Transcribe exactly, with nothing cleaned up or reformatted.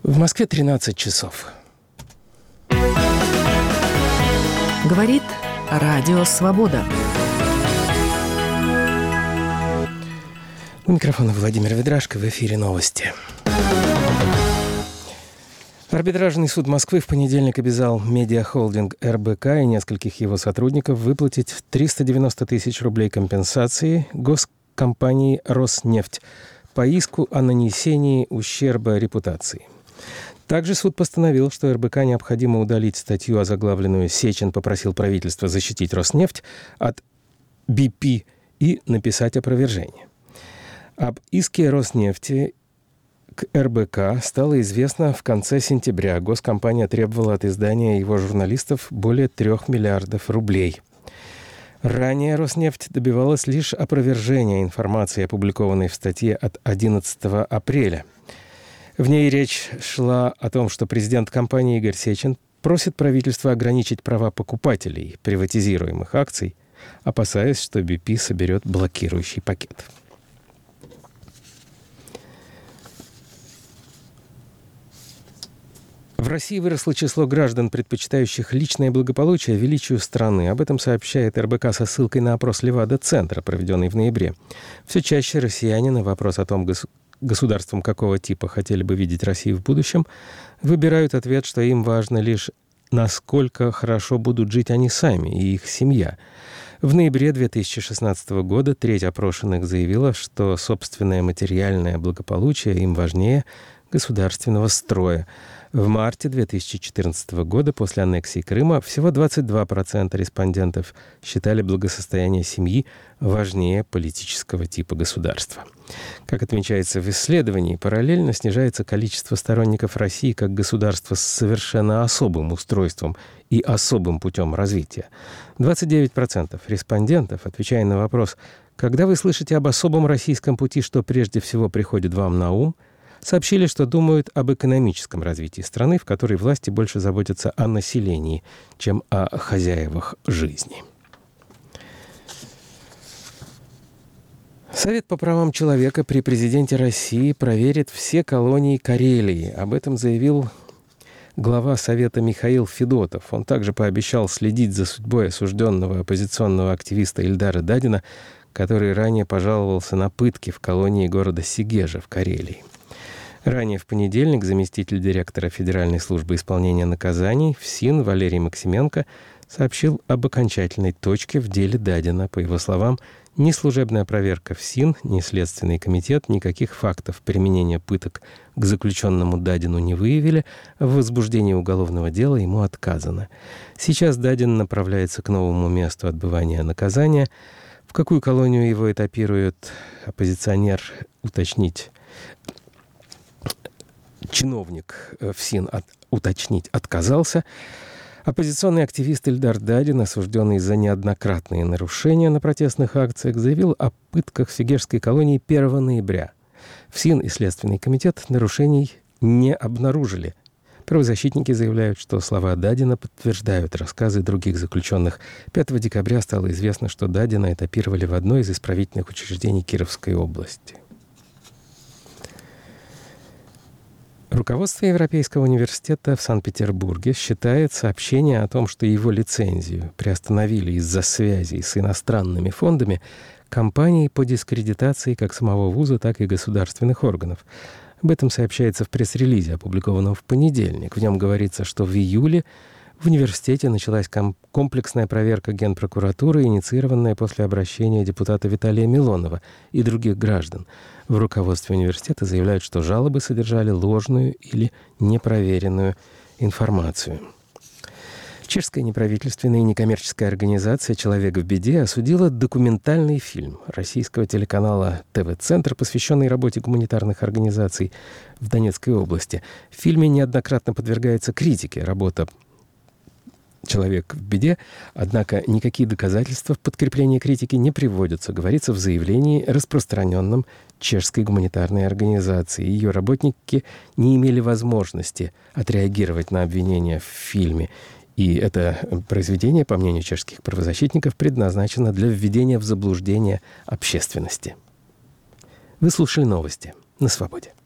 В Москве тринадцать часов. Говорит Радио Свобода. У микрофона Владимир Ведрашко, в эфире новости. Арбитражный суд Москвы в понедельник обязал медиахолдинг эр бэ ка и нескольких его сотрудников выплатить триста девяносто тысяч рублей компенсации госкомпании «Роснефть» по иску о нанесении ущерба репутации. Также суд постановил, что эр бэ ка необходимо удалить статью, озаглавленную «Сечин попросил правительство защитить Роснефть от би пи» и написать опровержение. Об иске Роснефти к эр бэ ка стало известно в конце сентября. Госкомпания требовала от издания и его журналистов более трех миллиардов рублей. Ранее Роснефть добивалась лишь опровержения информации, опубликованной в статье от одиннадцатого апреля. В ней речь шла о том, что президент компании Игорь Сечин просит правительство ограничить права покупателей приватизируемых акций, опасаясь, что би пи соберет блокирующий пакет. В России выросло число граждан, предпочитающих личное благополучие величию страны. Об этом сообщает эр бэ ка со ссылкой на опрос Левада-центра, проведенный в ноябре. Все чаще россияне на вопрос о том, государством какого типа хотели бы видеть Россию в будущем, выбирают ответ, что им важно лишь, насколько хорошо будут жить они сами и их семья. В ноябре две тысячи шестнадцатого года треть опрошенных заявила, что собственное материальное благополучие им важнее государственного строя. В марте две тысячи четырнадцатого года, после аннексии Крыма, всего двадцать два процента респондентов считали благосостояние семьи важнее политического типа государства. Как отмечается в исследовании, параллельно снижается количество сторонников России как государства с совершенно особым устройством и особым путем развития. двадцать девять процентов респондентов, отвечая на вопрос «Когда вы слышите об особом российском пути, что прежде всего приходит вам на ум?», сообщили, что думают об экономическом развитии страны, в которой власти больше заботятся о населении, чем о хозяевах жизни. Совет по правам человека при президенте России проверит все колонии Карелии. Об этом заявил глава Совета Михаил Федотов. Он также пообещал следить за судьбой осужденного оппозиционного активиста Ильдара Дадина, который ранее пожаловался на пытки в колонии города Сегежа в Карелии. Ранее в понедельник заместитель директора Федеральной службы исполнения наказаний ФСИН Валерий Максименко сообщил об окончательной точке в деле Дадина. По его словам, ни служебная проверка ФСИН, ни Следственный комитет никаких фактов применения пыток к заключенному Дадину не выявили, а в возбуждении уголовного дела ему отказано. Сейчас Дадин направляется к новому месту отбывания наказания. В какую колонию его этапирует оппозиционер, уточнить чиновник ФСИН от, уточнить отказался. Оппозиционный активист Ильдар Дадин, осужденный за неоднократные нарушения на протестных акциях, заявил о пытках в Сегежской колонии первого ноября. ФСИН и Следственный комитет нарушений не обнаружили. Правозащитники заявляют, что слова Дадина подтверждают рассказы других заключенных. пятого декабря стало известно, что Дадина этапировали в одно из исправительных учреждений Кировской области. Руководство Европейского университета в Санкт-Петербурге считает сообщение о том, что его лицензию приостановили из-за связей с иностранными фондами, кампанией по дискредитации как самого вуза, так и государственных органов. Об этом сообщается в пресс-релизе, опубликованном в понедельник. В нем говорится, что в июле в университете началась комплексная проверка Генпрокуратуры, инициированная после обращения депутата Виталия Милонова и других граждан. В руководстве университета заявляют, что жалобы содержали ложную или непроверенную информацию. Чешская неправительственная и некоммерческая организация «Человек в беде» осудила документальный фильм российского телеканала тэ вэ-центр, посвященный работе гуманитарных организаций в Донецкой области. В фильме неоднократно подвергается критике работа «Человек в беде», однако никакие доказательства в подкреплении критики не приводятся, говорится в заявлении, распространенном чешской гуманитарной организацией. Ее работники не имели возможности отреагировать на обвинения в фильме. И это произведение, по мнению чешских правозащитников, предназначено для введения в заблуждение общественности. Вы слушали новости на «Свободе».